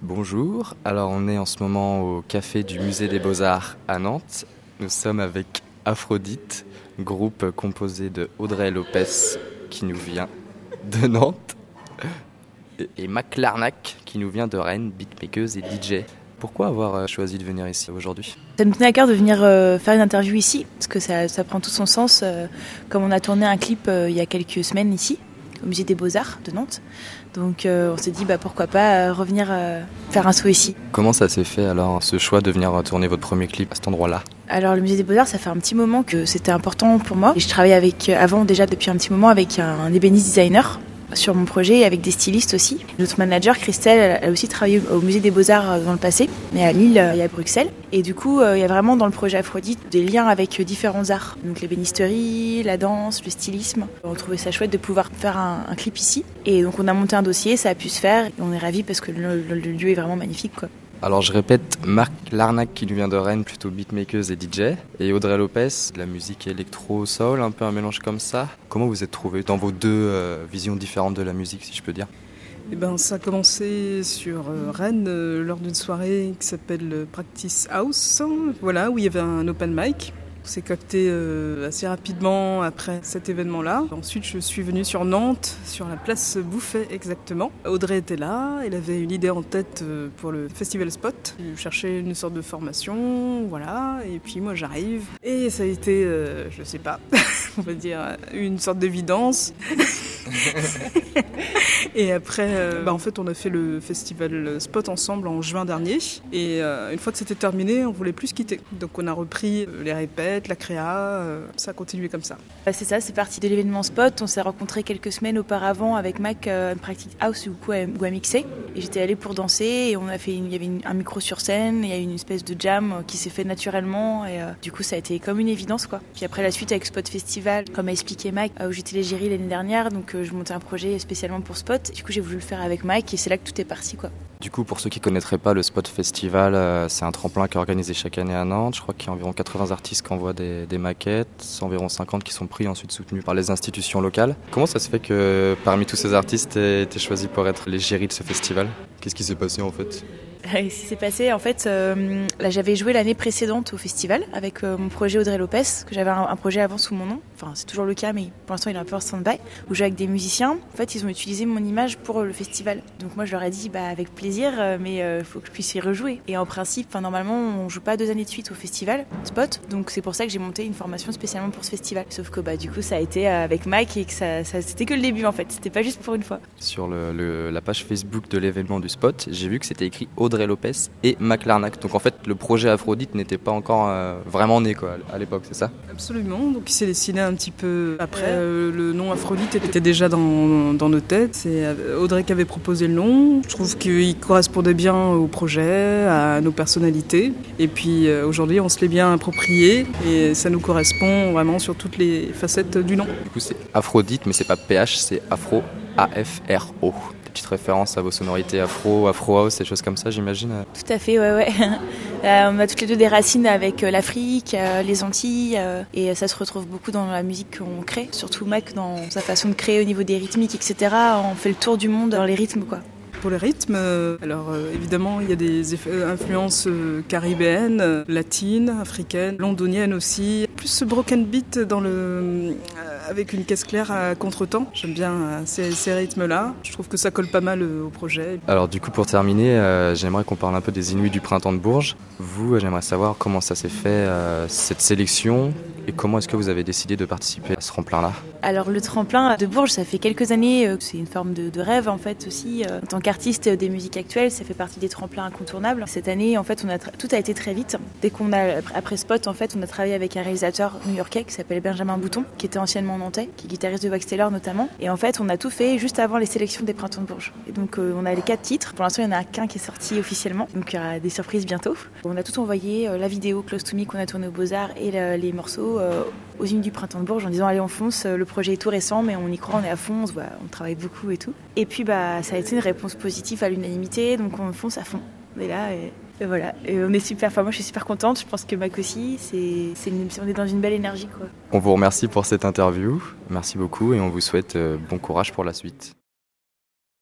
Bonjour, alors on est en ce moment au café du Musée des Beaux-Arts à Nantes. Nous sommes avec Aphrodite, groupe composé de Audrey Lopez qui nous vient de Nantes et Mac Larnac qui nous vient de Rennes, beatmakeuse et DJ. Pourquoi avoir choisi de venir ici aujourd'hui ? Ça me tenait à cœur de venir faire une interview ici, parce que ça prend tout son sens, comme on a tourné un clip il y a quelques semaines ici, au Musée des Beaux-Arts de Nantes. Donc on s'est dit pourquoi pas revenir faire un saut ici. Comment ça s'est fait alors, ce choix de venir tourner votre premier clip à cet endroit-là ? Alors le Musée des Beaux-Arts, ça fait un petit moment que c'était important pour moi. Et je travaillais avant déjà depuis un petit moment avec un ébéniste designer sur mon projet, avec des stylistes aussi. Notre manager, Christelle, elle a aussi travaillé au Musée des Beaux-Arts dans le passé, mais à Lille et à Bruxelles. Et du coup, il y a vraiment dans le projet Aphrodite des liens avec différents arts. Donc l'ébénisterie, la danse, le stylisme. On trouvait ça chouette de pouvoir faire un clip ici. Et donc on a monté un dossier, ça a pu se faire. Et on est ravis parce que le lieu est vraiment magnifique, quoi. Alors je répète, Mac Larnac qui nous vient de Rennes, plutôt beatmakeuse et DJ, et Audrey Lopez, de la musique électro-soul, un peu un mélange comme ça. Comment vous êtes trouvés dans vos deux visions différentes de la musique, si je peux dire ? Ça a commencé sur Rennes lors d'une soirée qui s'appelle Practice House, voilà, où il y avait un open mic. On s'est capté assez rapidement après cet événement-là. Ensuite, je suis venue sur Nantes, sur la place Bouffet exactement. Audrey était là, elle avait une idée en tête pour le Festival Spot. Je cherchais une sorte de formation, voilà, et puis moi j'arrive. Et ça a été, je sais pas, on va dire une sorte d'évidence. Et après, en fait, on a fait le Festival Spot ensemble en juin dernier. Et une fois que c'était terminé, on voulait plus se quitter. Donc on a repris les répètes, la créa, ça a continué comme ça. C'est ça, c'est parti de l'événement Spot. On s'est rencontrés quelques semaines auparavant avec Mac Practice House où à mixer. Et j'étais allée pour danser et il y avait un micro sur scène, il y a eu une espèce de jam qui s'est fait naturellement et du coup ça a été comme une évidence, quoi. Puis après la suite avec Spot Festival, comme a expliqué Mac, où j'étais l'égérie l'année dernière, donc je montais un projet spécialement pour Spot. Du coup j'ai voulu le faire avec Mike et c'est là que tout est parti, quoi. Du coup, pour ceux qui ne connaîtraient pas le Spot Festival, c'est un tremplin qui est organisé chaque année à Nantes. Je crois qu'il y a environ 80 artistes qui envoient des maquettes, environ 50 qui sont pris ensuite soutenus par les institutions locales. Comment ça se fait que parmi tous ces artistes aient été choisis pour être l'égérie de ce festival ? Qu'est-ce qui s'est passé en fait ? Ce qui s'est passé, en fait, là j'avais joué l'année précédente au festival avec mon projet Audrey Lopez, que j'avais un projet avant sous mon nom, enfin c'est toujours le cas mais pour l'instant il est un peu en stand-by, où je jouais avec des musiciens. En fait ils ont utilisé mon image pour le festival, donc moi je leur ai dit avec plaisir, mais il faut que je puisse y rejouer. Et en principe, normalement on joue pas 2 années de suite au festival Spot, donc c'est pour ça que j'ai monté une formation spécialement pour ce festival. Sauf que du coup ça a été avec Mike et que ça c'était que le début en fait, c'était pas juste pour une fois. Sur la page Facebook de l'événement du Spot, j'ai vu que c'était écrit Audrey Lopez et Mac Larnac. Donc en fait, le projet Aphrodite n'était pas encore vraiment né à l'époque, c'est ça ? Absolument, donc il s'est dessiné un petit peu après. Le nom Aphrodite était déjà dans nos têtes. C'est Audrey qui avait proposé le nom. Je trouve qu'il correspondait bien au projet, à nos personnalités. Et puis aujourd'hui, on se l'est bien approprié et ça nous correspond vraiment sur toutes les facettes du nom. Du coup, c'est Aphrodite, mais c'est pas PH, c'est Afro, A-F-R-O. Petite référence à vos sonorités afro house, ces choses comme ça, j'imagine. Tout à fait, ouais. On a toutes les deux des racines avec l'Afrique, les Antilles, et ça se retrouve beaucoup dans la musique qu'on crée, surtout Mac dans sa façon de créer au niveau des rythmiques, etc. On fait le tour du monde dans les rythmes, quoi. Pour les rythmes, évidemment il y a des influences caribéennes, latines, africaines, londoniennes aussi. Plus ce broken beat avec une caisse claire à contretemps. J'aime bien ces rythmes-là. Je trouve que ça colle pas mal au projet. Alors du coup pour terminer, j'aimerais qu'on parle un peu des Inuits du Printemps de Bourges. Vous, j'aimerais savoir comment ça s'est fait cette sélection et comment est-ce que vous avez décidé de participer à ce tremplin-là ? Alors le tremplin de Bourges, ça fait quelques années, c'est une forme de rêve en fait aussi. En tant qu'artiste des musiques actuelles, ça fait partie des tremplins incontournables. Cette année, en fait, tout a été très vite. Dès après Spot, en fait, on a travaillé avec un réalisateur new-yorkais qui s'appelle Benjamin Bouton, qui était anciennement nantais, qui est guitariste de Wax Taylor notamment. Et en fait, on a tout fait juste avant les sélections des Printemps de Bourges. Et donc, on a les 4 titres. Pour l'instant, il y en a qu'un qui est sorti officiellement, donc il y aura des surprises bientôt. On a tout envoyé, la vidéo Close to Me qu'on a tournée aux Beaux-Arts et les morceaux aux Inuits du Printemps de Bourges en disant allez on fonce, le projet est tout récent mais on y croit, on est à fond, on travaille beaucoup et tout. Et puis ça a été une réponse positive à l'unanimité, donc on fonce à fond. Et là, et voilà, et on est super, moi je suis super contente, je pense que Mac aussi, on est dans une belle énergie, quoi. On vous remercie pour cette interview, merci beaucoup et on vous souhaite bon courage pour la suite.